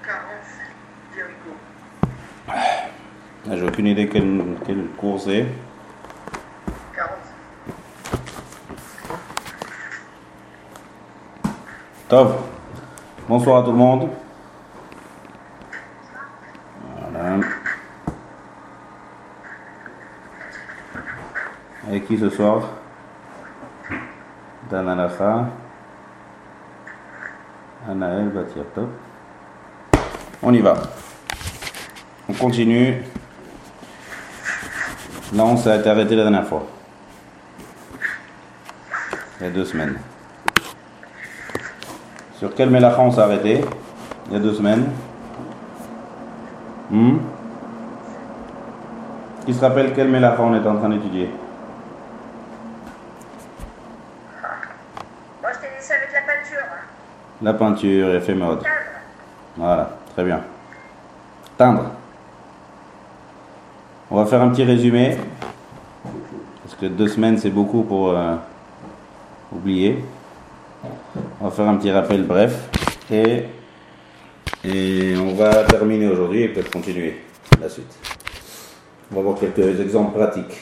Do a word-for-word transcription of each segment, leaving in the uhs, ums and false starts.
J'ai aucune idée quelle, quelle cours c'est. Tov. Bonsoir à tout le monde. Voilà. Avec qui ce soir? Dan Alacha. Anaël Batiaptop. On y va. On continue. Là, on s'est arrêté la dernière fois. Il y a deux semaines. Sur quel mélacha on s'est arrêté il y a deux semaines? hmm Qui se rappelle quel mélacha on était en train d'étudier? Moi, je t'ai dit ça avec la peinture. La peinture, éphémère. Voilà, très bien. Teindre. On va faire un petit résumé. Parce que deux semaines, c'est beaucoup pour euh, oublier. On va faire un petit rappel bref. Et, et on va terminer aujourd'hui et peut-être continuer la suite. On va voir quelques exemples pratiques.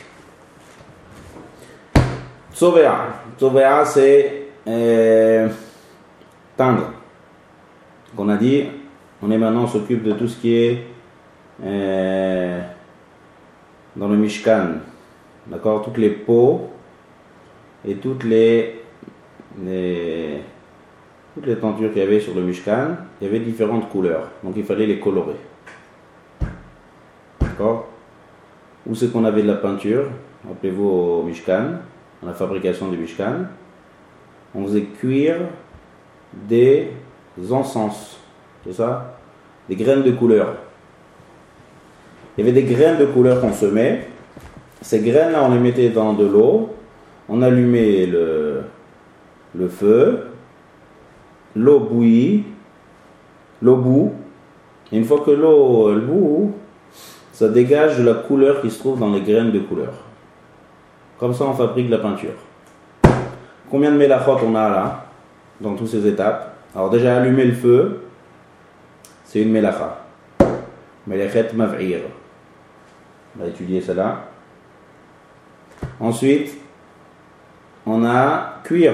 Tsovea. Tsovea, c'est euh, teindre. Donc on a dit, on est maintenant, on s'occupe de tout ce qui est euh, dans le Mishkan. D'accord? Toutes les pots et toutes les, les toutes les tentures qu'il y avait sur le Mishkan, il y avait différentes couleurs. Donc il fallait les colorer. D'accord? Où c'est qu'on avait de la peinture? Rappelez-vous au Mishkan, dans la fabrication du Mishkan, on faisait cuire des encens. C'est ça? Des graines de couleur. Il y avait des graines de couleur qu'on semait. Ces graines-là, on les mettait dans de l'eau. On allumait le, le feu. L'eau bouillit. L'eau bout. Et une fois que l'eau elle bout, ça dégage de la couleur qui se trouve dans les graines de couleur. Comme ça, on fabrique la peinture. Combien de mélachot on a là, dans toutes ces étapes? Alors déjà, allumer le feu, c'est une mélacha. Melachet mav'ir. On va étudier cela. Ensuite, on a cuire.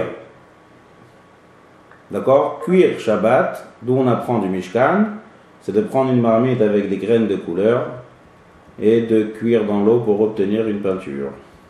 D'accord? Cuire Shabbat, d'où on apprend du Mishkan, c'est de prendre une marmite avec des graines de couleur et de cuire dans l'eau pour obtenir une peinture.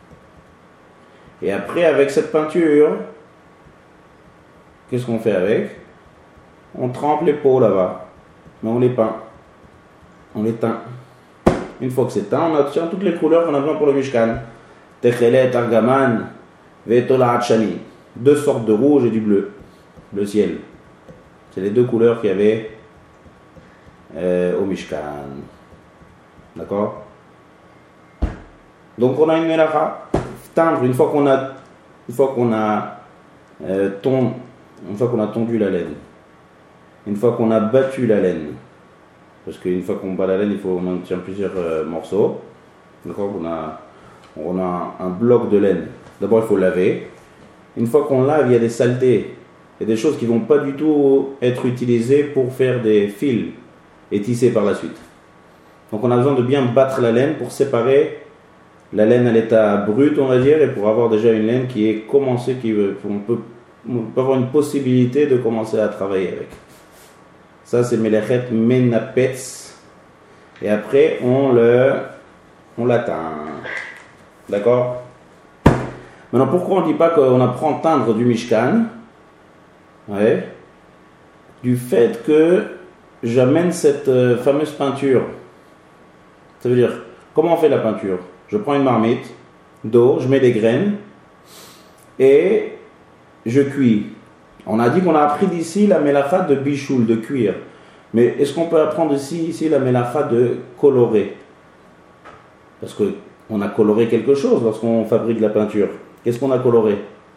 Et après, avec cette peinture, qu'est-ce qu'on fait avec? On trempe les pots là-bas, mais on les peint. On les teint. Une fois que c'est teint, on obtient toutes les couleurs qu'on a besoin pour le Mishkan. Techelet, Argaman, Vetola, Shani. Deux sortes de rouge et du bleu. Le ciel. C'est les deux couleurs qu'il y avait euh, au Mishkan. D'accord? Donc on a une mélacha. Teindre, une fois qu'on a, une fois qu'on a, euh, ton, une fois qu'on a tondu la laine, une fois qu'on a battu la laine, parce qu'une fois qu'on bat la laine, il faut on en tient plusieurs euh, morceaux. D'accord? On a, on a un bloc de laine. D'abord, il faut laver. Une fois qu'on lave, il y a des saletés. Il y a des choses qui ne vont pas du tout être utilisées pour faire des fils et tisser par la suite. Donc, on a besoin de bien battre la laine pour séparer la laine à l'état brut, on va dire, et pour avoir déjà une laine qui est commencée, qui on peut, on peut avoir une possibilité de commencer à travailler avec. Ça, c'est Melachet Menapetz. Et après, on le, on l'atteint. D'accord? Maintenant, pourquoi on ne dit pas qu'on apprend à teindre du Mishkan? Ouais. Du fait que j'amène cette euh, fameuse peinture. Ça veut dire, comment on fait la peinture? Je prends une marmite d'eau, je mets des graines et je cuis. On a dit qu'on a appris d'ici la mélacha de bichoul, de cuire. Mais est-ce qu'on peut apprendre ici, ici la mélacha de colorer? Parce qu'on a coloré quelque chose lorsqu'on fabrique la peinture. Qu'est-ce qu'on a coloré?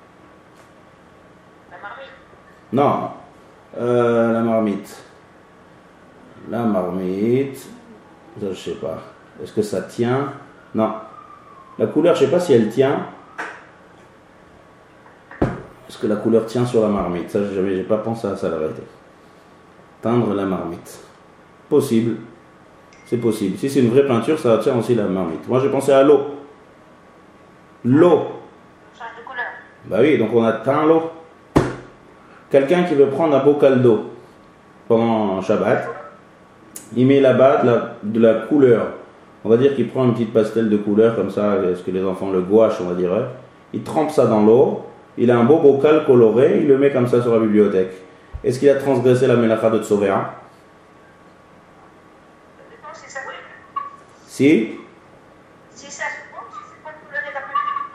La marmite. Non, euh, la marmite. La marmite, ça, je sais pas. Est-ce que ça tient? Non. La couleur, je sais pas si elle tient. Est-ce que la couleur tient sur la marmite? Ça, j'ai jamais, j'ai pas pensé à ça, la vérité. Teindre la marmite. Possible. C'est possible. Si c'est une vraie peinture, ça tient aussi la marmite. Moi, j'ai pensé à l'eau. L'eau. Change de couleur. Bah oui, donc on a teint l'eau. Quelqu'un qui veut prendre un bocal d'eau pendant Shabbat, il met là-bas de la, de la couleur. On va dire qu'il prend une petite pastel de couleur comme ça, est-ce que les enfants le gouache, on va dire. Il trempe ça dans l'eau, il a un beau bocal coloré, il le met comme ça sur la bibliothèque. Est-ce qu'il a transgressé la mélacha de Tzovéa? Si ça, oui. Si Si ça se compte, si c'est pas de couleur et la peinture.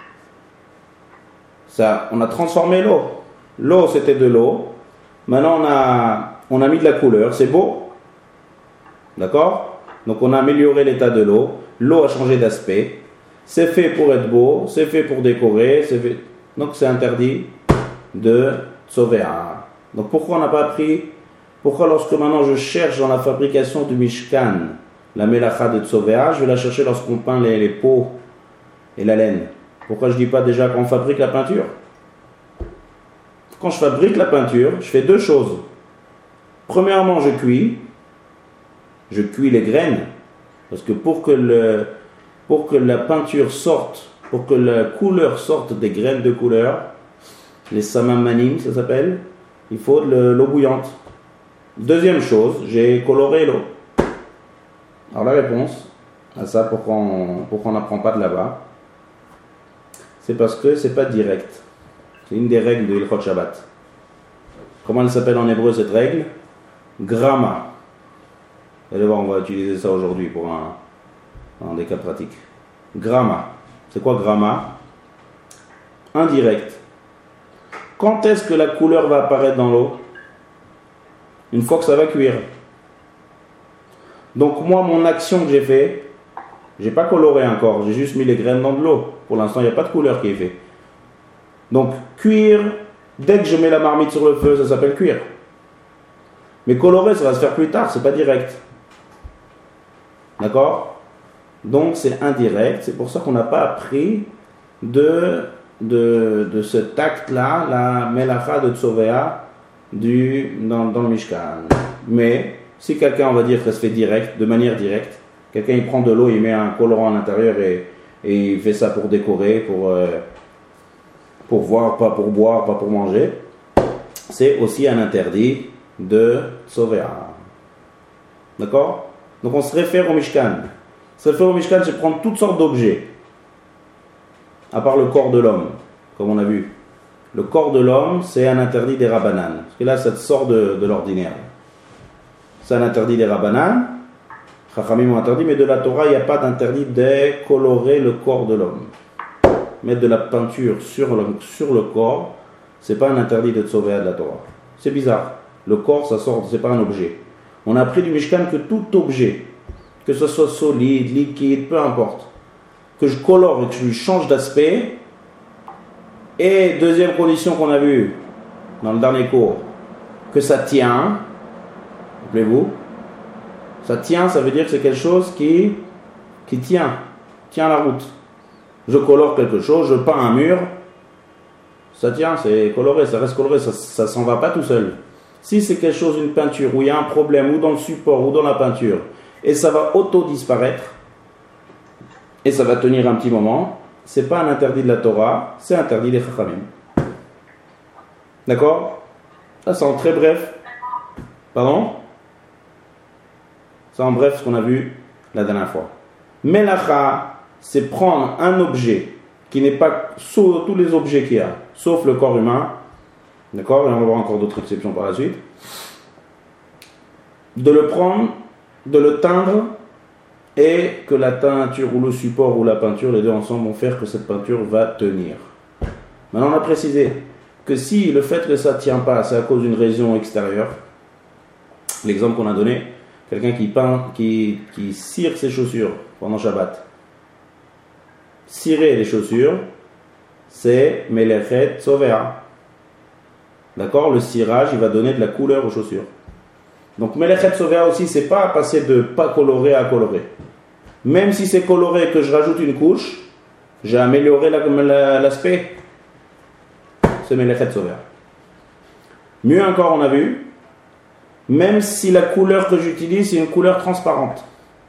Ça, on a transformé l'eau. L'eau, c'était de l'eau. Maintenant, on a, on a mis de la couleur. C'est beau. D'accord? Donc, on a amélioré l'état de l'eau. L'eau a changé d'aspect. C'est fait pour être beau. C'est fait pour décorer. C'est fait... Donc, c'est interdit de Tzovéa. Donc, pourquoi on n'a pas appris? Pourquoi lorsque maintenant je cherche dans la fabrication du Mishkan la mélacha de Tzovéa, je vais la chercher lorsqu'on peint les, les peaux et la laine? Pourquoi je ne dis pas déjà qu'on fabrique la peinture? Quand je fabrique la peinture, je fais deux choses. Premièrement, je cuis. Je cuis les graines. Parce que pour que, le, pour que la peinture sorte, pour que la couleur sorte des graines de couleur, les samamanim, ça s'appelle, il faut de l'eau bouillante. Deuxième chose, j'ai coloré l'eau. Alors la réponse à ça, pourquoi on pourquoi on n'apprend pas de là-bas, c'est parce que c'est pas direct. C'est une des règles de Ilchot Shabbat. Comment elle s'appelle en hébreu cette règle? Gramma. Vous allez voir, on va utiliser ça aujourd'hui pour un, un des cas pratiques. Gramma. C'est quoi gramma? Indirect. Quand est-ce que la couleur va apparaître dans l'eau? Une fois que ça va cuire. Donc moi, mon action que j'ai fait, j'ai pas coloré encore, j'ai juste mis les graines dans de l'eau. Pour l'instant, il n'y a pas de couleur qui est fait. Donc cuire, dès que je mets la marmite sur le feu, ça s'appelle cuire. Mais colorer, ça va se faire plus tard, c'est pas direct. D'accord? Donc c'est indirect, c'est pour ça qu'on n'a pas appris de, de, de cet acte-là, la melacha de Tzovéa, du, dans, dans le Mishkan. Mais si quelqu'un, on va dire, que ça se fait direct, de manière directe, quelqu'un il prend de l'eau, il met un colorant à l'intérieur et, et il fait ça pour décorer, pour, euh, pour voir, pas pour boire, pas pour manger, c'est aussi un interdit de Tzovéa. D'accord? Donc on se réfère au Mishkan. Se réfère au Mishkan, c'est prendre toutes sortes d'objets, à part le corps de l'homme, comme on a vu. Le corps de l'homme, c'est un interdit des Rabbanan. Parce que là, ça sort de, de l'ordinaire. C'est un interdit des Rabbanan. Chachamim ont interdit, mais de la Torah, il n'y a pas d'interdit de colorer le corps de l'homme. Mettre de la peinture sur le, sur le corps, c'est pas un interdit de Tzovéa de la Torah. C'est bizarre. Le corps, ça sort, c'est pas un objet. On a appris du Mishkan que tout objet, que ce soit solide, liquide, peu importe, que je colore et que je lui change d'aspect. Et deuxième condition qu'on a vue dans le dernier cours, que ça tient. Rappelez-vous, ça tient, ça veut dire que c'est quelque chose qui, qui tient, tient la route. Je colore quelque chose, je peins un mur, ça tient, c'est coloré, ça reste coloré, ça ne s'en va pas tout seul. Si c'est quelque chose, une peinture, où il y a un problème, ou dans le support, ou dans la peinture, et ça va auto-disparaître, et ça va tenir un petit moment, c'est pas un interdit de la Torah, c'est interdit des Chachamim. D'accord? Ça, c'est en très bref. Pardon? C'est en bref ce qu'on a vu la dernière fois. Melacha, c'est prendre un objet qui n'est pas sauf tous les objets qu'il y a, sauf le corps humain. D'accord? Et on va voir encore d'autres exceptions par la suite. De le prendre, de le teindre, et que la teinture ou le support ou la peinture, les deux ensemble vont faire que cette peinture va tenir. Maintenant, on a précisé que si le fait que ça ne tient pas, c'est à cause d'une raison extérieure, l'exemple qu'on a donné, quelqu'un qui peint, qui, qui cire ses chaussures pendant Shabbat. Cirer les chaussures, c'est Melechet Tzovéa. D'accord? Le cirage, il va donner de la couleur aux chaussures. Donc Melechet Tzovéa aussi, c'est pas passer de pas coloré à coloré. Même si c'est coloré et que je rajoute une couche, j'ai amélioré la, la, l'aspect. C'est Melechet Tzovéa. Mieux encore, on a vu même si la couleur que j'utilise, c'est une couleur transparente.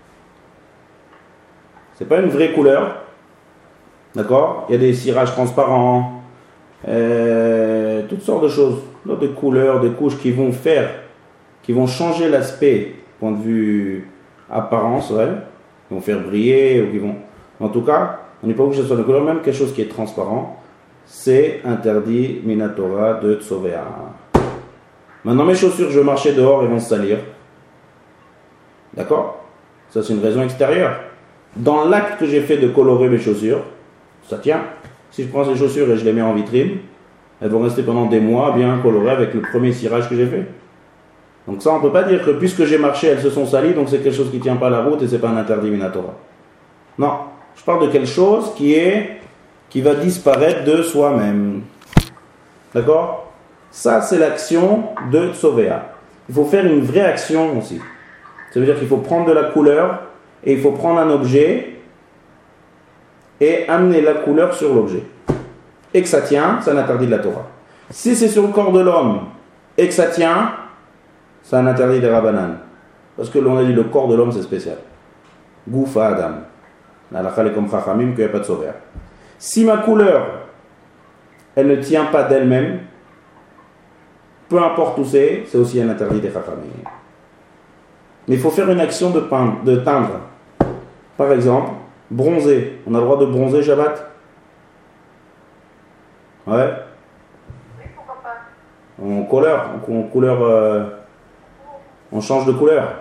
C'est pas une vraie couleur. D'accord? Il y a des cirages transparents, euh, toutes sortes de choses, de couleurs, de couches qui vont faire, qui vont changer l'aspect, point de vue apparence, ouais, qui vont faire briller, ou qui vont... En tout cas, on n'est pas obligé que ce soit de couleur, même quelque chose qui est transparent, c'est interdit, minatora, de tsovea. Maintenant, mes chaussures, je vais marcher dehors, elles vont se salir. D'accord? Ça, c'est une raison extérieure. Dans l'acte que j'ai fait de colorer mes chaussures, ça tient. Si je prends ces chaussures et je les mets en vitrine, elles vont rester pendant des mois bien colorées avec le premier cirage que j'ai fait. Donc ça, on ne peut pas dire que puisque j'ai marché, elles se sont salies, donc c'est quelque chose qui ne tient pas la route et ce n'est pas un interdit minatora. Non, je parle de quelque chose qui est, qui va disparaître de soi-même. D'accord? Ça, c'est l'action de tsovea. Il faut faire une vraie action aussi. Ça veut dire qu'il faut prendre de la couleur et il faut prendre un objet et amener la couleur sur l'objet. Et que ça tient, c'est un interdit de la Torah. Si c'est sur le corps de l'homme et que ça tient, c'est un interdit des Rabbanan. Parce que l'on a dit le corps de l'homme c'est spécial. Goufa Adam. L'alakha est comme Chachamim qu'il n'y a pas de sauveur. Si ma couleur, elle ne tient pas d'elle-même, peu importe où c'est, c'est aussi un interdit des Chachamim. Mais il faut faire une action de, peindre, de teindre. Par exemple, bronzer. On a le droit de bronzer Shabbat? Ouais. Oui, pourquoi pas. On couleur, on, couleur euh, on change de couleur.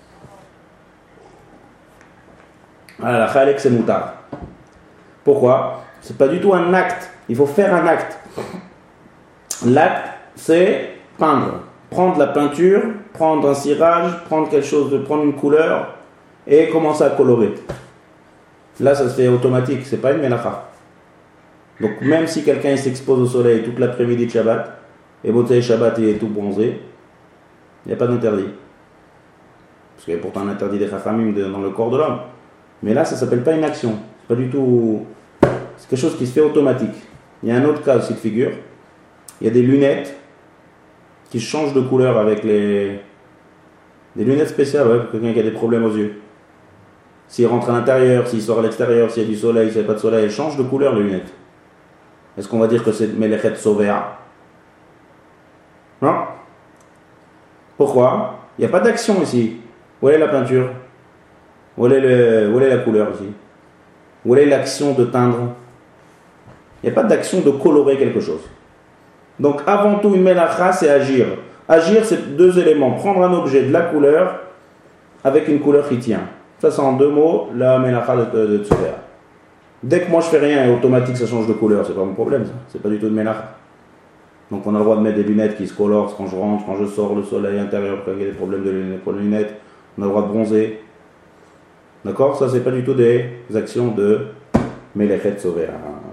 Ah, la khalek c'est moutar. Pourquoi? C'est pas du tout un acte. Il faut faire un acte. L'acte, c'est peindre. Prendre la peinture, prendre un cirage, prendre quelque chose, de prendre une couleur et commencer à colorer. Là, ça se fait automatique. C'est pas une melacha. Donc même si quelqu'un s'expose au soleil toute l'après-midi de Shabbat, et Motzei Shabbat il est tout bronzé, il n'y a pas d'interdit. Parce qu'il y a pourtant un interdit des Chachamim dans le corps de l'homme. Mais là, ça ne s'appelle pas une action. C'est pas du tout... C'est quelque chose qui se fait automatique. Il y a un autre cas aussi de figure. Il y a des lunettes qui changent de couleur avec les... Des lunettes spéciales, ouais, pour quelqu'un qui a des problèmes aux yeux. S'il rentre à l'intérieur, s'il sort à l'extérieur, s'il y a du soleil, s'il n'y a pas de soleil, elles changent de couleur les lunettes. Est-ce qu'on va dire que c'est Melechet Sovea? Non. Pourquoi? Il n'y a pas d'action ici. Où est la peinture? Où est, le, où est la couleur ici? Où est l'action de teindre? Il n'y a pas d'action de colorer quelque chose. Donc avant tout, une melacha, c'est agir. Agir, c'est deux éléments. Prendre un objet de la couleur avec une couleur qui tient. Ça, c'est en deux mots, la melacha de, de, de Tsovea. Dès que moi je fais rien et automatique ça change de couleur, c'est pas mon problème ça. C'est pas du tout de melacha. Donc on a le droit de mettre des lunettes qui se colorent quand je rentre, quand je sors, le soleil intérieur, quand il y a des problèmes de lunettes, pour les lunettes. On a le droit de bronzer. D'accord? Ça c'est pas du tout des actions de Melechet Tsovea.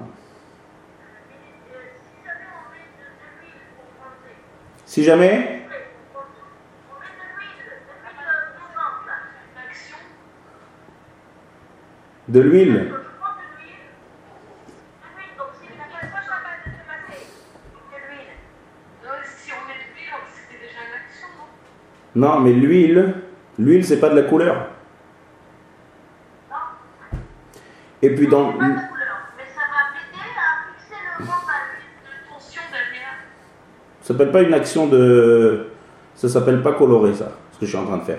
Si jamais de l'huile. Non, mais l'huile, l'huile c'est pas de la couleur. Non. Et puis dans. C'est pas de la couleur, mais ça va m'aider à fixer le moment de tension derrière. Ça s'appelle pas une action de. Ça s'appelle pas colorer ça, ce que je suis en train de faire.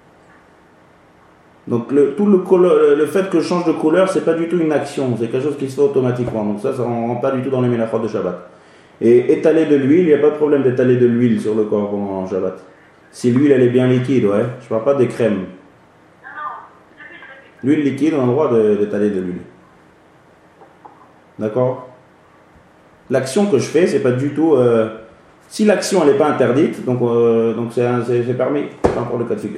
Donc le, tout le, color, le fait que je change de couleur, c'est pas du tout une action, c'est quelque chose qui se fait automatiquement. Donc ça, ça ne rentre pas du tout dans les mélachot de Shabbat. Et étaler de l'huile, il n'y a pas de problème d'étaler de l'huile sur le corps pendant Shabbat. Si l'huile elle est bien liquide, ouais. Je parle pas des crèmes. Non, non, l'huile, l'huile liquide, on a le droit de, d'étaler de l'huile. D'accord? L'action que je fais, c'est pas du tout. Euh, si l'action elle n'est pas interdite, donc euh, donc c'est, c'est, c'est permis, pas encore le cas de figure.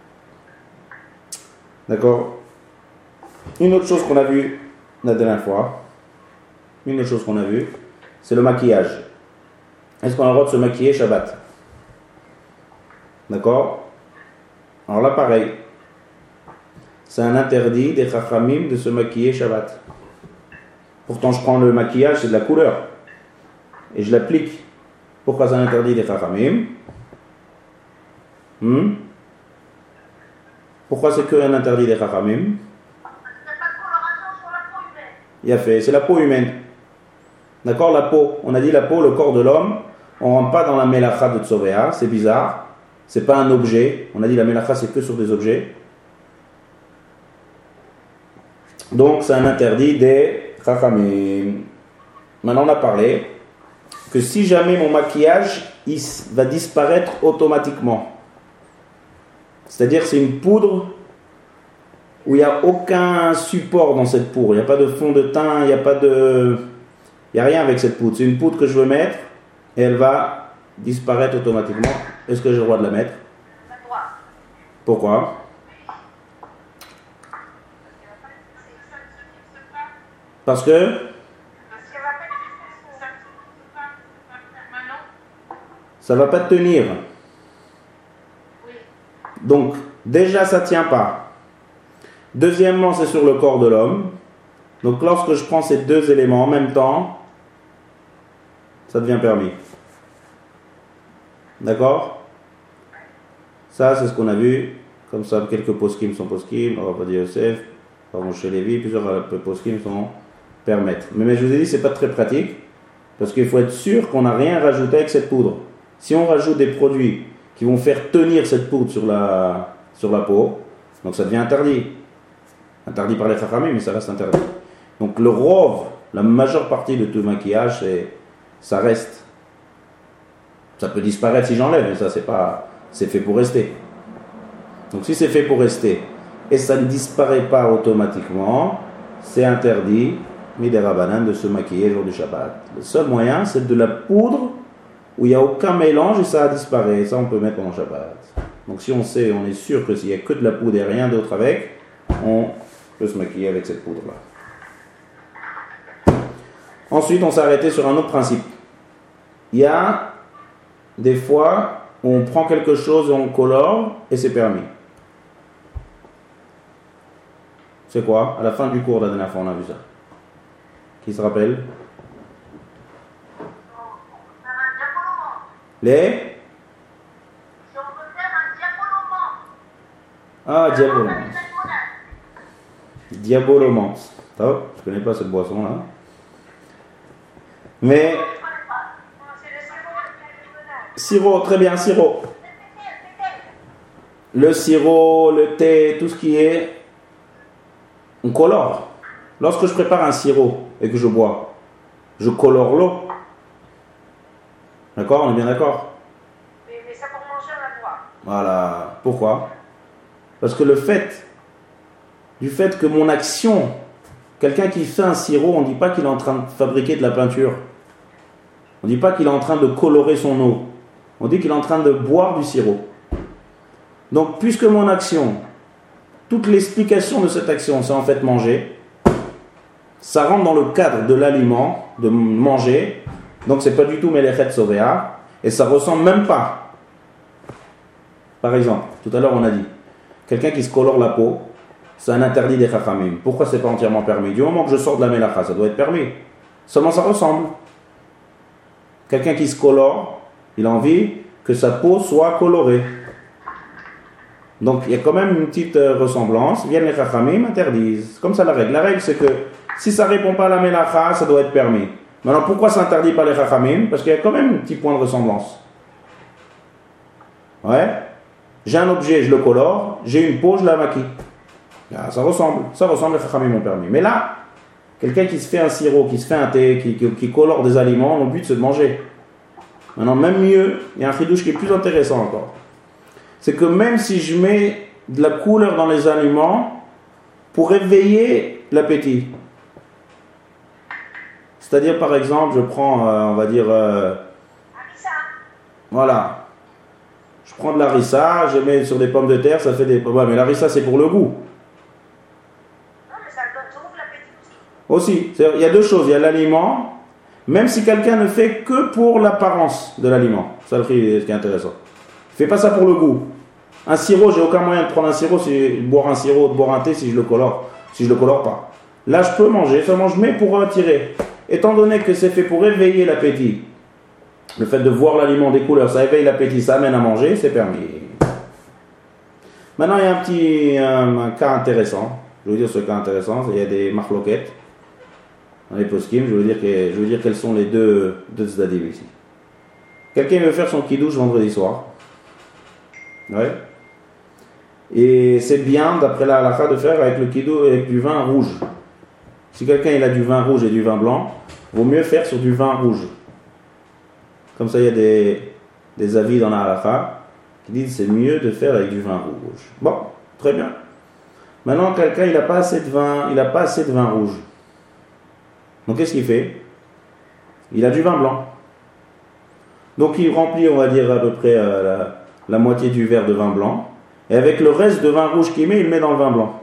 D'accord? Une autre chose qu'on a vue la dernière fois, une autre chose qu'on a vue, c'est le maquillage. Est-ce qu'on a le droit de se maquiller Shabbat? D'accord? Alors là, pareil. C'est un interdit des Chachamim de se maquiller Shabbat. Pourtant, je prends le maquillage, c'est de la couleur. Et je l'applique. Pourquoi c'est un interdit des Chachamim? Hmm? Pourquoi c'est qu'un interdit des Chachamim? Il n'y a pas de coloration sur la peau humaine. Il a fait, c'est la peau humaine. D'accord, la peau. On a dit la peau, le corps de l'homme. On ne rentre pas dans la mélacha de Tzovéa, c'est bizarre. C'est pas un objet. On a dit la mélacha, c'est que sur des objets. Donc, c'est un interdit des Chachamim. Maintenant, on a parlé que si jamais mon maquillage il va disparaître automatiquement, c'est-à-dire c'est une poudre où il n'y a aucun support dans cette poudre, il n'y a pas de fond de teint, il n'y a pas de... Il n'y a rien avec cette poudre. C'est une poudre que je veux mettre et elle va disparaître automatiquement. Est-ce que j'ai le droit de la mettre? La droite. Pourquoi? Parce que Parce qu'elle va pas être maintenant. ça ne va pas tenir. Oui. Donc, déjà, ça ne tient pas. Deuxièmement, c'est sur le corps de l'homme. Donc, lorsque je prends ces deux éléments en même temps, ça devient permis. D'accord? Ça, c'est ce qu'on a vu. Comme ça, quelques poskim sont poskim. On va pas dire Yosef. Pardon, chez Lévi, plusieurs poskim sont permettre. Mais, mais je vous ai dit, c'est pas très pratique. Parce qu'il faut être sûr qu'on n'a rien rajouté avec cette poudre. Si on rajoute des produits qui vont faire tenir cette poudre sur la, sur la peau, donc ça devient interdit. Interdit par les Chachamim, mais ça reste interdit. Donc le rove, la majeure partie de tout maquillage, c'est, ça reste. Ça peut disparaître si j'enlève, mais ça c'est pas, c'est fait pour rester. Donc si c'est fait pour rester et ça ne disparaît pas automatiquement, c'est interdit, midei Rabbanan, de se maquiller le jour du Shabbat. Le seul moyen, c'est de la poudre où il n'y a aucun mélange et ça a disparu. Ça on peut mettre pendant Shabbat. Donc si on sait, on est sûr que s'il n'y a que de la poudre et rien d'autre avec, on peut se maquiller avec cette poudre-là. Ensuite, on s'est arrêté sur un autre principe. Il y a des fois où on prend quelque chose et on colore et c'est permis. C'est quoi? À la fin du cours, la dernière fois, on a vu ça. Qui se rappelle? Les? Si on veut faire un diabolomant. Ah, diabolomance. Diabolomance. Top, je connais pas cette boisson-là. Mais... Sirop, très bien, sirop. Le sirop, le thé, tout ce qui est... On colore. Lorsque je prépare un sirop et que je bois, je colore l'eau. D'accord? On est bien d'accord? Mais, mais ça pour manger, on a le droit. Voilà. Pourquoi? Parce que le fait, du fait que mon action, quelqu'un qui fait un sirop, on ne dit pas qu'il est en train de fabriquer de la peinture. On ne dit pas qu'il est en train de colorer son eau. On dit qu'il est en train de boire du sirop. Donc, puisque mon action, toute l'explication de cette action, c'est en fait manger, ça rentre dans le cadre de l'aliment, de manger, donc c'est pas du tout Melechet Sovéa, et ça ressemble même pas. Par exemple, tout à l'heure on a dit, quelqu'un qui se colore la peau, c'est un interdit des Chachamim. Pourquoi c'est pas entièrement permis? Du moment que je sors de la Melacha, ça doit être permis. Seulement ça ressemble. Quelqu'un qui se colore, il a envie que sa peau soit colorée. Donc il y a quand même une petite euh, ressemblance. Viennent les Chachamim, interdisent. Comme ça la règle. La règle c'est que si ça ne répond pas à la Melacha, ça doit être permis. Maintenant pourquoi c'est interdit par les Chachamim? Parce qu'il y a quand même un petit point de ressemblance. Ouais. J'ai un objet, je le colore. J'ai une peau, je la maquille. Là, ça ressemble. Ça ressemble, les Chachamim m'ont permis. Mais là, quelqu'un qui se fait un sirop, qui se fait un thé, qui, qui, qui colore des aliments, le but c'est de manger. Maintenant même mieux, il y a un chidouche qui est plus intéressant encore. C'est que même si je mets de la couleur dans les aliments pour éveiller l'appétit. C'est-à-dire par exemple, je prends, euh, on va dire, euh, voilà, je prends de la harissa, je mets sur des pommes de terre, ça fait des... Ouais, mais la harissa c'est pour le goût. Non, mais ça trouve l'appétit aussi. Aussi, il y a deux choses, il y a l'aliment, même si quelqu'un ne fait que pour l'apparence de l'aliment. Ça, ce qui est intéressant. Il ne fait pas ça pour le goût. Un sirop, j'ai aucun moyen de prendre un sirop, si, de boire un sirop, de boire un thé si je le colore. Si je le colore pas. Là, je peux manger, seulement je mets pour retirer. Étant donné que c'est fait pour éveiller l'appétit, le fait de voir l'aliment des couleurs, ça éveille l'appétit, ça amène à manger, c'est permis. Maintenant, il y a un petit un, un cas intéressant. Je vais vous dire ce cas intéressant. Il y a des marloquettes dans les poskim. Je vais vous dire, que, je vais vous dire quels sont les deux, deux tzdadim ici. Quelqu'un veut faire son kiddush vendredi soir. Ouais. Et c'est bien, d'après la halakha, de faire avec le kiddush avec du vin rouge. Si quelqu'un il a du vin rouge et du vin blanc, il vaut mieux faire sur du vin rouge. Comme ça, il y a des, des avis dans la halakha qui disent que c'est mieux de faire avec du vin rouge. Bon, très bien. Maintenant, quelqu'un il n'a pas assez de vin, il n'a pas assez de vin rouge. Donc, qu'est-ce qu'il fait? Il a du vin blanc. Donc, il remplit, on va dire, à peu près euh, la, la moitié du verre de vin blanc. Et avec le reste de vin rouge qu'il met, il le met dans le vin blanc.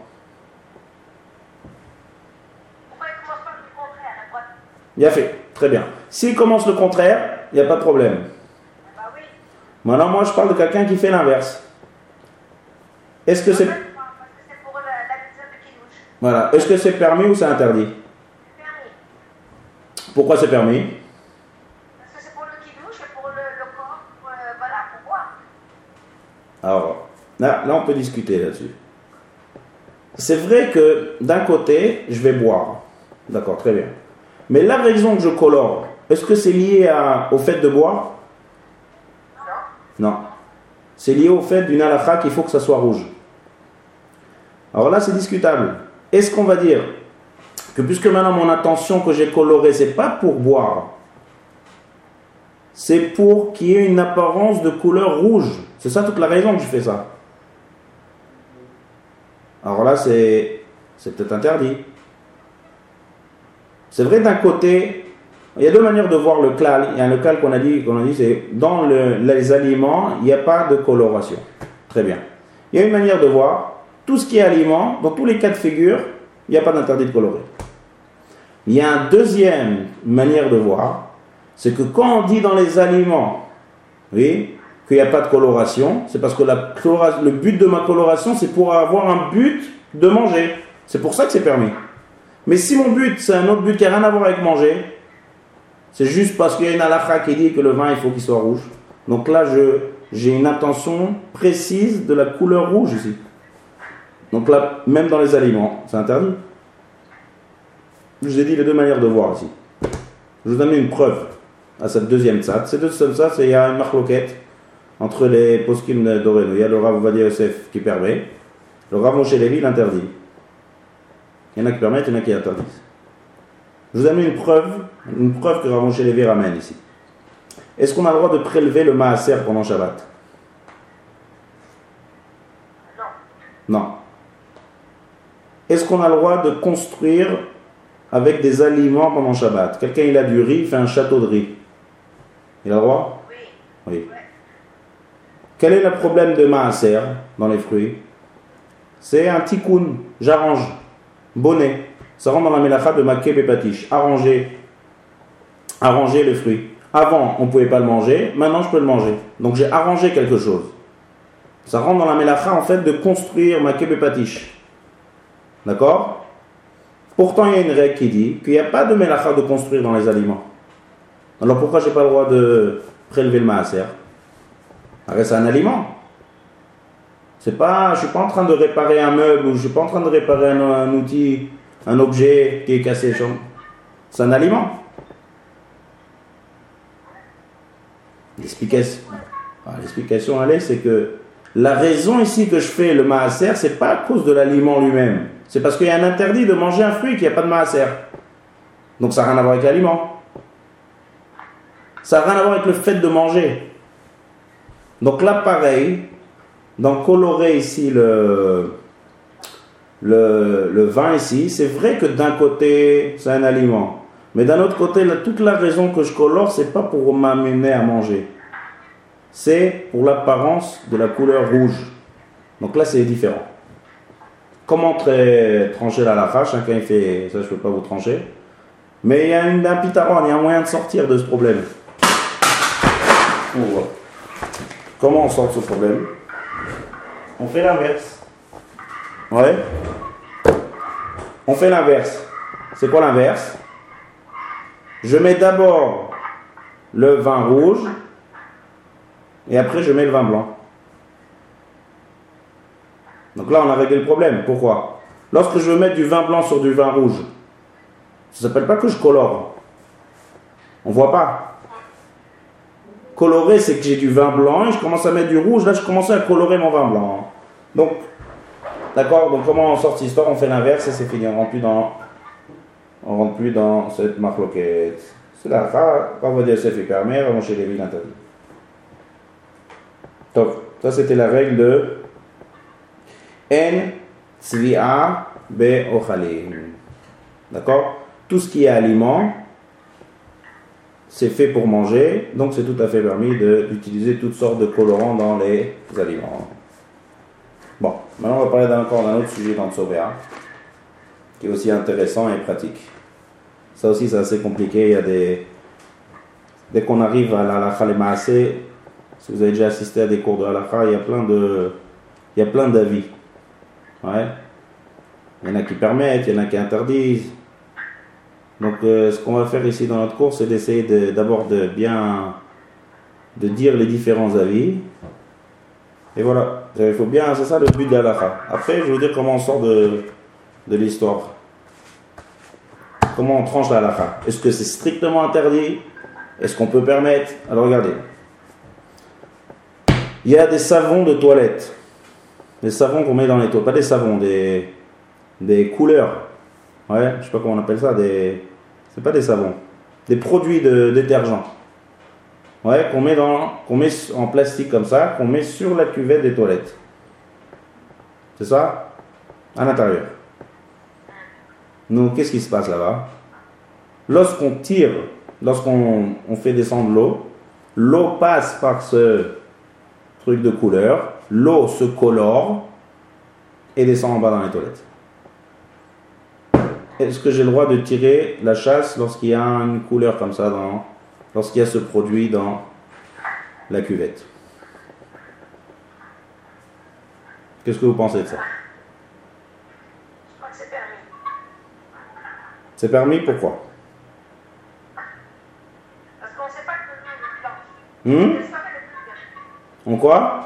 Pourquoi il commence pas le contraire? Bien fait, très bien. S'il commence le contraire, il n'y a pas de problème. Bah oui. Maintenant, moi, je parle de quelqu'un qui fait l'inverse. Est-ce que c'est... Parce que c'est pour la, la pizza de kiddush. Voilà. Est-ce que c'est permis ou c'est interdit? C'est permis. Pourquoi c'est permis? Parce que c'est pour le kiddush et pour le, le corps, euh, voilà, pour boire. Alors, là, là, on peut discuter là-dessus. C'est vrai que, d'un côté, je vais boire. D'accord, très bien. Mais la raison que je colore, est-ce que c'est lié à, au fait de boire? Non. Non. C'est lié au fait d'une halakha qu'il faut que ça soit rouge. Alors là, c'est discutable. Est-ce qu'on va dire que puisque maintenant mon intention que j'ai colorée, c'est pas pour boire, c'est pour qu'il y ait une apparence de couleur rouge. C'est ça toute la raison que je fais ça. Alors là, c'est, c'est peut-être interdit. C'est vrai d'un côté, il y a deux manières de voir le klal. Il y a le klal qu'on a dit, qu'on a dit, c'est dans le, les aliments, il n'y a pas de coloration. Très bien. Il y a une manière de voir, tout ce qui est aliment, dans tous les cas de figure, il n'y a pas d'interdit de colorer. Il y a une deuxième manière de voir, c'est que quand on dit dans les aliments, oui, qu'il n'y a pas de coloration, c'est parce que la, le but de ma coloration, c'est pour avoir un but de manger. C'est pour ça que c'est permis. Mais si mon but, c'est un autre but qui n'a rien à voir avec manger, c'est juste parce qu'il y a une halakha qui dit que le vin, il faut qu'il soit rouge. Donc là, je, j'ai une intention précise de la couleur rouge ici. Donc là, même dans les aliments, c'est interdit. Je vous ai dit les deux manières de voir ici. Je vous donne une preuve à cette deuxième tzad. Ces deux tzad, c'est il y a une marloquette entre les poskim d'Oreno. Il y a le Rav Ovadia Yosef qui permet, le Rav Moshe Levi l'interdit. Il y en a qui permettent, il y en a qui interdisent. Je vous donne une preuve, une preuve que Rav Moshe Levi ramène ici. Est-ce qu'on a le droit de prélever le maaser pendant Shabbat? Non. Non. Est-ce qu'on a le droit de construire avec des aliments pendant Shabbat? Quelqu'un il a du riz, il fait un château de riz. Il a le droit? Oui. Oui. Ouais. Quel est le problème de maaser dans les fruits? C'est un tikkun, j'arrange, bonnet. Ça rentre dans la mélacha de maké bepatish, arranger, arranger le fruit. Avant, on ne pouvait pas le manger, maintenant je peux le manger. Donc j'ai arrangé quelque chose. Ça rentre dans la mélacha en fait de construire maké bepatish. D'accord? Pourtant, il y a une règle qui dit qu'il n'y a pas de mélacha de construire dans les aliments. Alors pourquoi je n'ai pas le droit de prélever le maaser? Arrête, c'est un aliment. C'est pas, je ne suis pas en train de réparer un meuble ou je ne suis pas en train de réparer un, un outil, un objet qui est cassé. C'est un aliment. L'explication, l'explication allez, c'est que la raison ici que je fais le maaser, c'est pas à cause de l'aliment lui-même. C'est parce qu'il y a un interdit de manger un fruit qu'il n'y a pas de maaser. Donc ça n'a rien à voir avec l'aliment. Ça n'a rien à voir avec le fait de manger. Donc là, pareil, dans colorer ici le, le, le vin ici, c'est vrai que d'un côté, c'est un aliment. Mais d'un autre côté, là, toute la raison que je colore, c'est pas pour m'amener à manger. C'est pour l'apparence de la couleur rouge. Donc là, c'est différent. Comment très, trancher la halakha? Chacun fait, ça je ne peux pas vous trancher. Mais il y a une, un pitaron, il y a un moyen de sortir de ce problème. On voit. Comment on sort de ce problème? On fait l'inverse. Ouais. On fait l'inverse. C'est quoi l'inverse? Je mets d'abord le vin rouge et après je mets le vin blanc. Donc là, on a réglé le problème. Pourquoi? Lorsque je veux mettre du vin blanc sur du vin rouge, ça ne s'appelle pas que je colore. On ne voit pas. Colorer, c'est que j'ai du vin blanc et je commence à mettre du rouge. Là, je commence à colorer mon vin blanc. Donc, d'accord. Donc, comment on sort cette histoire? On fait l'inverse et c'est fini. On ne rentre plus dans, on rentre plus dans cette marloquette. C'est là. Quand on va dire c'est fait permis, on va manger les villes interdites. Donc, ça c'était la règle de En Tzvi'a Be Ochalim. D'accord? Tout ce qui est aliment, c'est fait pour manger, donc c'est tout à fait permis de, d'utiliser toutes sortes de colorants dans les aliments. Bon, maintenant on va parler encore d'un autre sujet dans le Tzovéa, qui est aussi intéressant et pratique. Ça aussi c'est assez compliqué, il y a des... Dès qu'on arrive à la halakha les maaseh, si vous avez déjà assisté à des cours de halakha, il y a plein de... il y a plein d'avis. Ouais. Il y en a qui permettent, il y en a qui interdisent. Donc euh, ce qu'on va faire ici dans notre cours, c'est d'essayer de, d'abord de bien de dire les différents avis. Et voilà, il faut bien, c'est ça le but de la halakha. Après, je vais vous dire comment on sort de, de l'histoire. Comment on tranche la halakha. Est-ce que c'est strictement interdit? Est-ce qu'on peut permettre? Alors regardez. Il y a des savons de toilette. Des savons qu'on met dans les toilettes. Pas des savons, des, des couleurs. Ouais, je sais pas comment on appelle ça. Des... C'est pas des savons. Des produits de détergent. Ouais, qu'on met, dans, qu'on met en plastique comme ça, qu'on met sur la cuvette des toilettes. C'est ça? À l'intérieur. Nous, qu'est-ce qui se passe là-bas? Lorsqu'on tire, lorsqu'on on fait descendre l'eau, l'eau passe par ce truc de couleur, l'eau se colore et descend en bas dans les toilettes. Est-ce que j'ai le droit de tirer la chasse lorsqu'il y a une couleur comme ça, dans, lorsqu'il y a ce produit dans la cuvette? Qu'est-ce que vous pensez de ça? Je crois que c'est permis. C'est permis, pourquoi? Parce qu'on ne sait pas que l'eau est blanche. Hmm? Elle sort, elle est plus blanche. On quoi?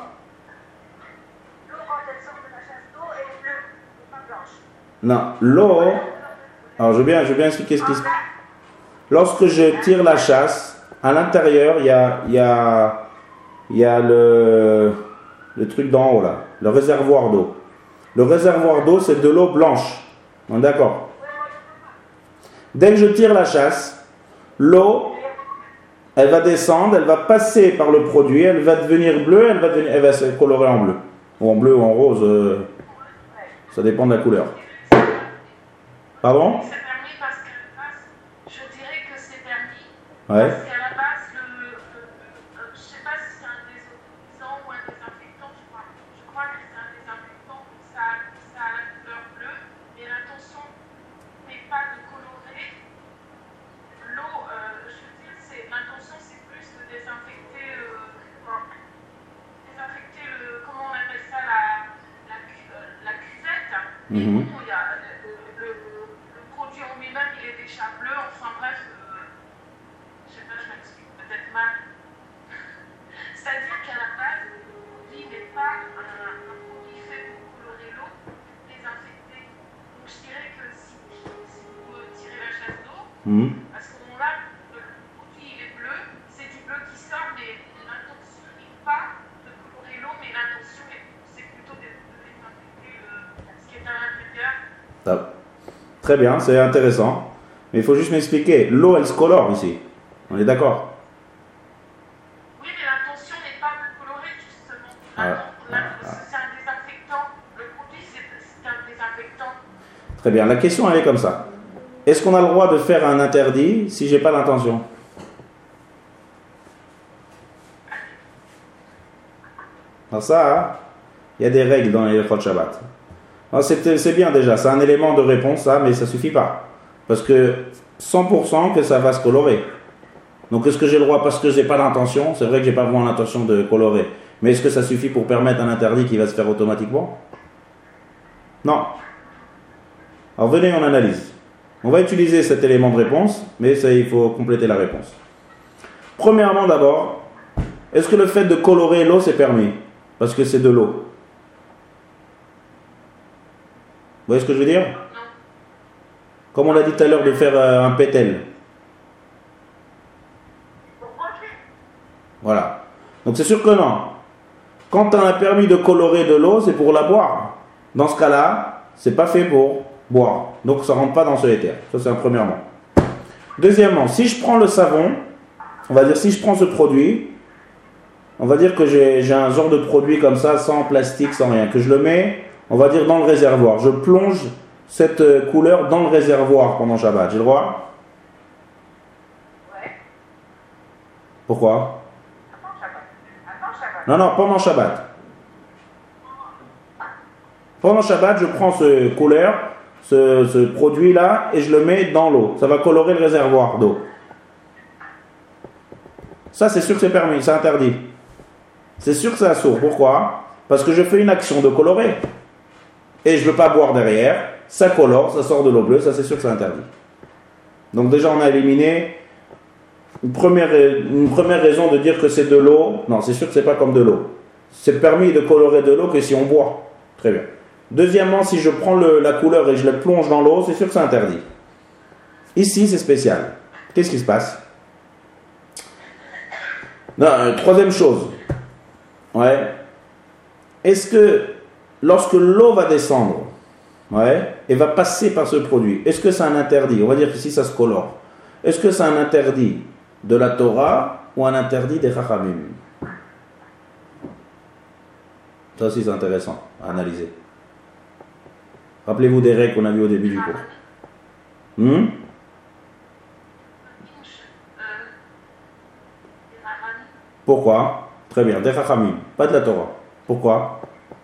L'eau, quand elle sort de la chasse d'eau, elle est bleue, elle n'est pas blanche. Non, l'eau... Alors, je vais bien, je vais bien expliquer ce qui se passe. Lorsque je tire la chasse, à l'intérieur, il y a, il y a, il y a le, le truc d'en haut, là, le réservoir d'eau. Le réservoir d'eau, c'est de l'eau blanche. On est d'accord? Dès que je tire la chasse, l'eau, elle va descendre, elle va passer par le produit, elle va devenir bleue, elle va, devenir, elle va se colorer en bleu. Ou en bleu ou en rose, euh, ça dépend de la couleur. Pardon? C'est permis parce qu'à la base, je dirais que c'est permis. Ouais. Parce qu'à la base, le, le, le, je ne sais pas si c'est un désodorisant ou un désinfectant, je crois. Je crois que c'est un désinfectant, ça, ça a la couleur bleue, mais l'intention n'est pas de colorer. L'eau, euh, je veux dire, c'est, l'intention c'est plus de désinfecter, euh, bon, désinfecter le, comment on appelle ça, la, la, la cuvette. Mm-hmm. Et bon, il y a le, le, le produit en lui-même, il est déjà bleu, enfin bref, euh, je sais pas, je m'explique peut-être mal. C'est-à-dire qu'à la base, le produit n'est pas un, un produit fait pour colorer l'eau, désinfecter. Donc je dirais que si, si vous tirez la chasse d'eau, Mm-hmm. à ce moment-là, le, le produit il est bleu, c'est du bleu qui sort, mais l'intention n'est pas de colorer l'eau, mais l'intention est, c'est plutôt de, de désinfecter le, ce qui est à l'intérieur. Top. Très bien, c'est intéressant. Mais il faut juste m'expliquer. L'eau, elle se colore ici. On est d'accord? Oui, mais l'intention n'est pas de colorer, justement. Ah, La- ah, ah. C'est un désinfectant. Le produit, c'est c'est un désinfectant. Très bien. La question, elle est comme ça. Est-ce qu'on a le droit de faire un interdit si j'ai pas l'intention? Alors ça, hein, il y a des règles dans les Hilchot Shabbat. Alors c'est, c'est bien déjà, c'est un élément de réponse, ça, mais ça suffit pas. Parce que cent pour cent que ça va se colorer. Donc est-ce que j'ai le droit parce que j'ai pas l'intention? C'est vrai que j'ai pas vraiment l'intention de colorer. Mais est-ce que ça suffit pour permettre un interdit qui va se faire automatiquement? Non. Alors venez, on analyse. On va utiliser cet élément de réponse, mais ça, il faut compléter la réponse. Premièrement d'abord, est-ce que le fait de colorer l'eau c'est permis? Parce que c'est de l'eau. voyez ce que je veux dire? Non. Comme on l'a dit tout à l'heure de faire euh, un pétel. Voilà. Donc c'est sûr que non. Quand on a permis de colorer de l'eau, c'est pour la boire. Dans ce cas-là, c'est pas fait pour boire. Donc ça rentre pas dans ce éther. Ça c'est un premièrement. Deuxièmement, si je prends le savon, on va dire si je prends ce produit, on va dire que j'ai, j'ai un genre de produit comme ça, sans plastique, sans rien, que je le mets, on va dire dans le réservoir. Je plonge cette couleur dans le réservoir pendant Shabbat. J'ai le droit? Ouais. Pourquoi? Avant Shabbat. Avant Shabbat. Non, non, pendant Shabbat. Pendant Shabbat, je prends ce couleur, ce, ce produit-là, et je le mets dans l'eau. Ça va colorer le réservoir d'eau. Ça, c'est sûr que c'est permis, c'est interdit. C'est sûr que c'est assourd. Pourquoi? Parce que je fais une action de colorer. Et je ne veux pas boire derrière. Ça colore, ça sort de l'eau bleue, ça c'est sûr que c'est interdit. Donc déjà, on a éliminé une première, une première raison de dire que c'est de l'eau. Non, c'est sûr que ce n'est pas comme de l'eau. C'est permis de colorer de l'eau que si on boit. Très bien. Deuxièmement, si je prends le, la couleur et je la plonge dans l'eau, c'est sûr que c'est interdit. Ici, c'est spécial. Qu'est-ce qui se passe? Non, euh, troisième chose. Ouais. Est-ce que lorsque l'eau va descendre, ouais, et va passer par ce produit, est-ce que c'est un interdit? On va dire qu'ici ça se colore. Est-ce que c'est un interdit de la Torah ou un interdit des Chachamim? Ça aussi c'est intéressant à analyser. Rappelez-vous des règles qu'on a vues au début du cours. Hmm? Pourquoi? Très bien, des Chachamim, pas de la Torah. Pourquoi?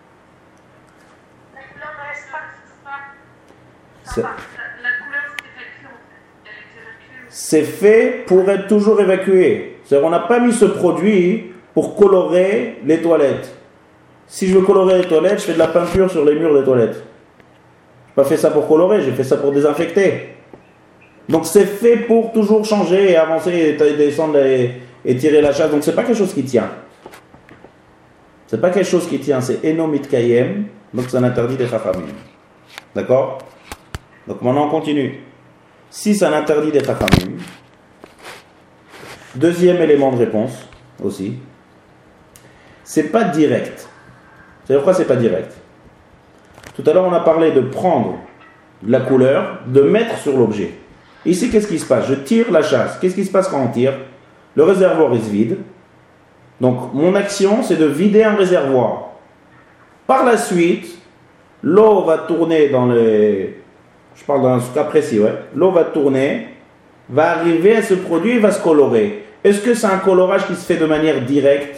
La couleur ne reste pas, c'est pas. C'est, La, la couleur c'est évacuée en fait. Elle est évacuée. c'est fait pour être toujours évacué. C'est-à-dire on n'a pas mis ce produit pour colorer les toilettes. Si je veux colorer les toilettes, je fais de la peinture sur les murs des toilettes. Je n'ai pas fait ça pour colorer, j'ai fait ça pour désinfecter. Donc c'est fait pour toujours changer et avancer et descendre et, et tirer la chasse. Donc c'est pas quelque chose qui tient. C'est pas quelque chose qui tient, c'est Enomit Kayem, donc c'est un interdit des Chachamim. D'accord? Donc maintenant on continue. Si c'est un interdit des Chachamim, deuxième élément de réponse aussi, c'est pas direct. C'est pourquoi c'est pas direct. Tout à l'heure on a parlé de prendre la couleur, de mettre sur l'objet. Ici qu'est-ce qui se passe? Je tire la chasse. Qu'est-ce qui se passe quand on tire? Le réservoir il se vide. Donc, mon action, c'est de vider un réservoir. Par la suite, l'eau va tourner dans les... Je parle dans ce cas précis, ouais. L'eau va tourner, va arriver à ce produit et va se colorer. Est-ce que c'est un colorage qui se fait de manière directe?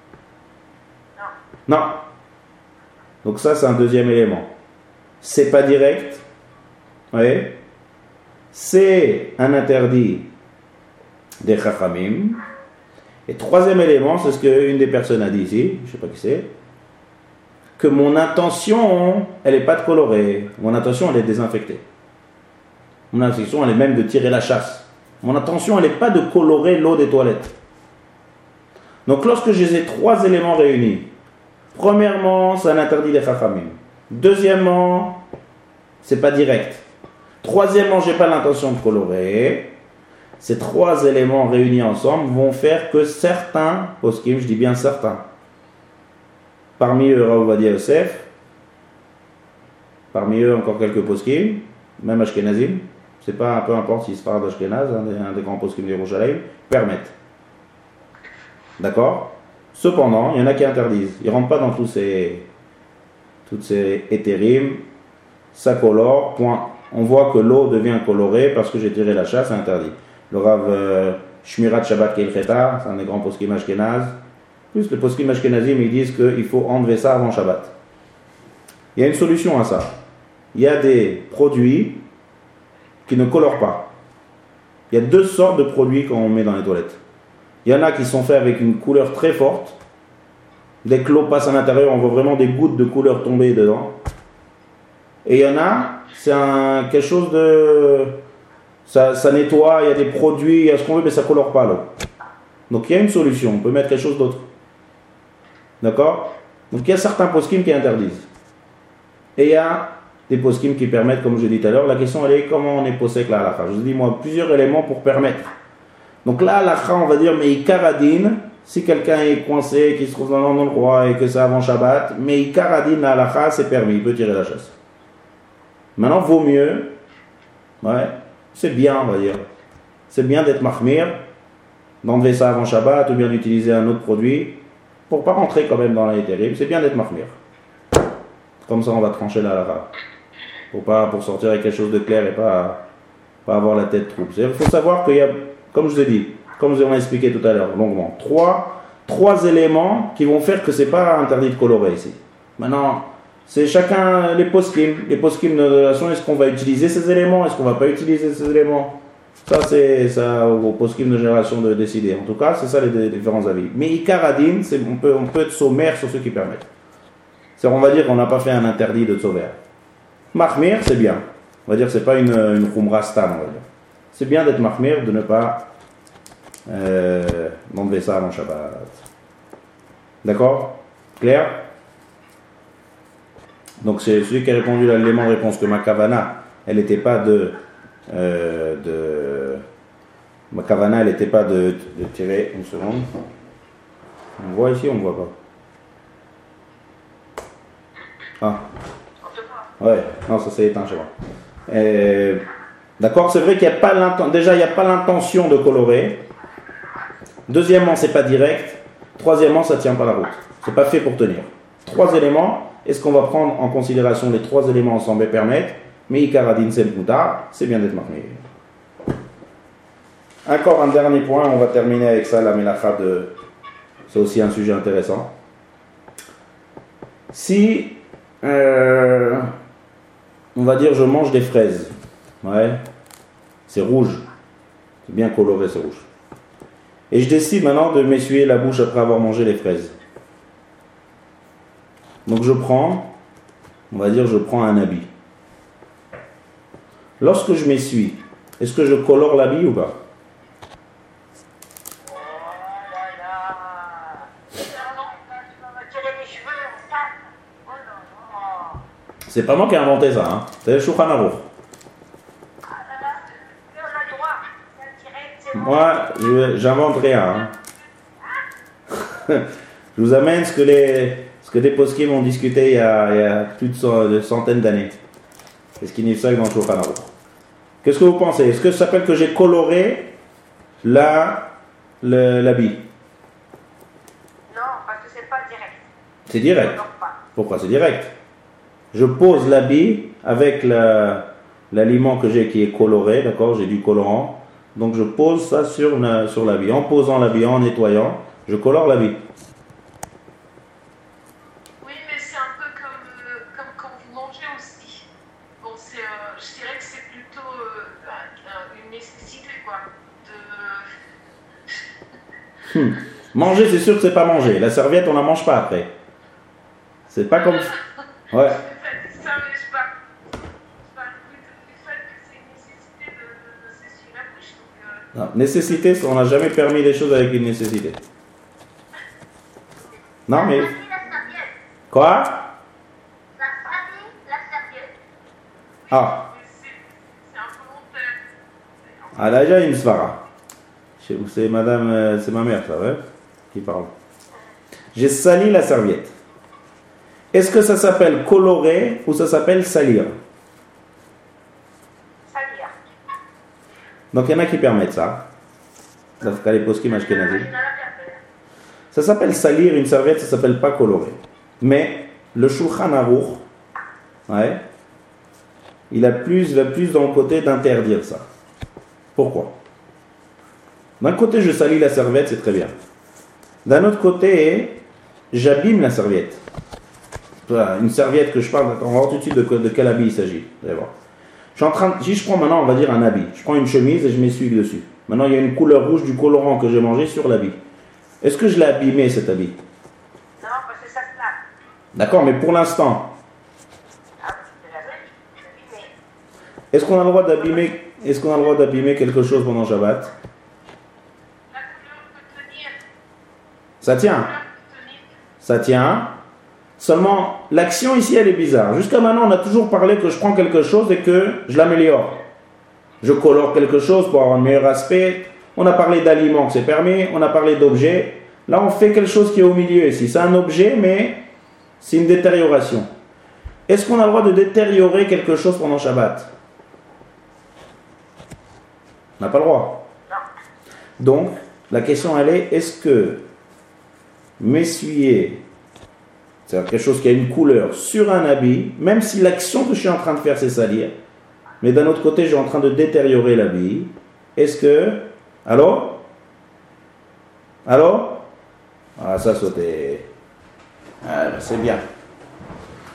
Non. Non. Donc ça, c'est un deuxième élément. C'est pas direct. Oui. C'est un interdit des Chachamim. Et troisième élément, c'est ce qu'une des personnes a dit ici, je ne sais pas qui c'est, que mon intention, elle n'est pas de colorer. Mon intention, elle est de désinfecter. Mon intention, elle est même de tirer la chasse. Mon intention, elle n'est pas de colorer l'eau des toilettes. Donc lorsque j'ai ces trois éléments réunis, premièrement, c'est un interdit des Chachamim. Deuxièmement, c'est pas direct. Troisièmement, je n'ai pas l'intention de colorer. Ces trois éléments réunis ensemble vont faire que certains poskim, je dis bien certains, parmi eux Rav Ovadia Yosef, parmi eux encore quelques poskim, même Ashkenazim, c'est pas, peu importe s'ils se parlent d'Ashkenaz, un des, un des grands poskim de Yerushalayim, permettent. D'accord? Cependant, il y en a qui interdisent. Ils ne rentrent pas dans tous ces, toutes ces éthérim, ça colore, point. On voit que l'eau devient colorée parce que j'ai tiré la chasse, c'est interdit. Le Rav euh, Shmirat Shabbat Keilcheta, c'est un des grands poskim ashkenaz. Plus les poskim ashkenazim, ils disent qu'il faut enlever ça avant Shabbat. Il y a une solution à ça. Il y a des produits qui ne colorent pas. Il y a deux sortes de produits qu'on met dans les toilettes. Il y en a qui sont faits avec une couleur très forte. Dès que l'eau passe à l'intérieur, on voit vraiment des gouttes de couleur tomber dedans. Et il y en a, c'est un, quelque chose de... Ça, ça nettoie, il y a des produits, il y a ce qu'on veut, mais ça ne colore pas l'eau. Donc il y a une solution, on peut mettre quelque chose d'autre. D'accord? Donc il y a certains poskim qui interdisent. Et il y a des poskim qui permettent, comme je l'ai dit tout à l'heure. La question, elle est comment on est posé avec la halakha. Je vous dis, moi, plusieurs éléments pour permettre. Donc là, halakha, on va dire, mais ikaradine, si quelqu'un est coincé, qui se trouve dans un endroit et que c'est avant Shabbat, mais ikaradine, la halakha, c'est permis, il peut tirer la chasse. Maintenant, vaut mieux, ouais, c'est bien, on va dire, c'est bien d'être mahmir, d'enlever ça avant Shabbat ou bien d'utiliser un autre produit pour pas rentrer quand même dans l'année terrible. C'est bien d'être mahmir. Comme ça, on va trancher la halakha. Pour pas, pour sortir avec quelque chose de clair et pas, pas avoir la tête trouble. Il faut savoir qu'il y a, comme je vous ai dit, comme je vous ai expliqué tout à l'heure longuement, trois, trois éléments qui vont faire que c'est pas interdit de colorer ici. Maintenant, c'est chacun les poskim, les poskim de relation. Est-ce qu'on va utiliser ces éléments, est-ce qu'on va pas utiliser ces éléments? Ça, c'est ça aux poskim de génération de décider. En tout cas, c'est ça les, les différents avis. Mais ikaradin, c'est on peut on peut être sommaire sur ceux qui permettent. C'est on va dire qu'on n'a pas fait un interdit de tsover. Mahmir, c'est bien. On va dire que c'est pas une une khumra stam, on va dire. C'est bien d'être mahmir, de ne pas euh, enlever ça avant Shabbat. D'accord? Clair? Donc c'est celui qui a répondu à l'élément de réponse que ma kavana, elle n'était pas de, euh, de ma kavana, elle n'était pas de, de tirer une seconde. On voit ici, on ne voit pas. Ah. Ouais, non, ça s'est éteint chez moi. Euh, d'accord, c'est vrai qu'il n'y a pas l'intention. Déjà, il n'y a pas l'intention de colorer. Deuxièmement, c'est pas direct. Troisièmement, ça ne tient pas la route. C'est pas fait pour tenir. Trois éléments. Est-ce qu'on va prendre en considération les trois éléments ensemble et permettre? Mais ikaradin c'est putar, c'est bien d'être marqué. Encore un dernier point, on va terminer avec ça, la melacha de. C'est aussi un sujet intéressant. Si, euh, on va dire, je mange des fraises, ouais, c'est rouge, c'est bien coloré, c'est rouge. Et je décide maintenant de m'essuyer la bouche après avoir mangé les fraises. Donc je prends, on va dire, je prends un habit. Lorsque je m'essuie, est-ce que je colore l'habit ou pas? C'est pas moi qui ai inventé ça, hein. C'est le Shulchan Aruch. Moi, je, j'invente rien. Hein. Je vous amène ce que les, ce que des poskim ont discuté il y a, il y a plus de, de centaines d'années. C'est ce qui n'est ça dans le Shulchan Aruch. Qu'est-ce que vous pensez? Est-ce que ça s'appelle que j'ai coloré la, le, l'habit? Non, parce que c'est pas direct. C'est direct. Pourquoi c'est direct? Je pose l'habit avec la, l'aliment que j'ai qui est coloré, d'accord? J'ai du colorant. Donc je pose ça sur, la, sur l'habit. En posant l'habit, en nettoyant, je colore l'habit. Oui, mais c'est un peu comme, euh, comme quand vous mangez aussi. Bon, c'est, euh, je dirais que c'est plutôt euh, une nécessité, quoi. De... Hmm. Manger, c'est sûr que c'est pas manger. La serviette, on la mange pas après. C'est pas comme... Ouais. Non, nécessité, on n'a jamais permis les choses avec une nécessité. Non, mais... Quoi? Ah. Ah, là, déjà, une svara. C'est madame, c'est ma mère, ça, ouais, qui parle. J'ai sali la serviette. Est-ce que ça s'appelle colorer ou ça s'appelle salir? Salir. Donc il y en a qui permettent ça. Les poskim ashkenazim. Ça s'appelle salir une serviette, ça s'appelle pas colorer. Mais le Shulchan Aruch, ouais, il a plus, il a plus dans le côté d'interdire ça. Pourquoi? D'un côté, je salis la serviette, c'est très bien. D'un autre côté, j'abîme la serviette. Voilà, une serviette que je parle, on va voir tout de suite de, de quel habit il s'agit. Vous allez voir. Je suis en train, si je prends maintenant, on va dire un habit, je prends une chemise et je m'essuie dessus. Maintenant, il y a une couleur rouge du colorant que j'ai mangé sur l'habit. Est-ce que je l'ai abîmé, cet habit? Non, parce que ça se lave. D'accord, mais pour l'instant, Ah, c'est la même, c'est abîmé. est-ce qu'on a le droit d'abîmer, est-ce qu'on a le droit d'abîmer quelque chose pendant Shabbat? La couleur peut tenir. Ça tient. La couleur peut tenir. Ça tient. Seulement, l'action ici, elle est bizarre. Jusqu'à maintenant, on a toujours parlé que je prends quelque chose et que je l'améliore. Je colore quelque chose pour avoir un meilleur aspect. On a parlé d'aliments, c'est permis. On a parlé d'objets. Là, on fait quelque chose qui est au milieu ici. C'est un objet, mais c'est une détérioration. Est-ce qu'on a le droit de détériorer quelque chose pendant Shabbat? On n'a pas le droit. Donc, la question, elle est, est-ce que m'essuyer, c'est-à-dire quelque chose qui a une couleur, sur un habit, même si l'action que je suis en train de faire, c'est salir, mais d'un autre côté, je suis en train de détériorer l'habit, est-ce que... Alors Alors Ah, ça, c'était... Ah, c'est bien.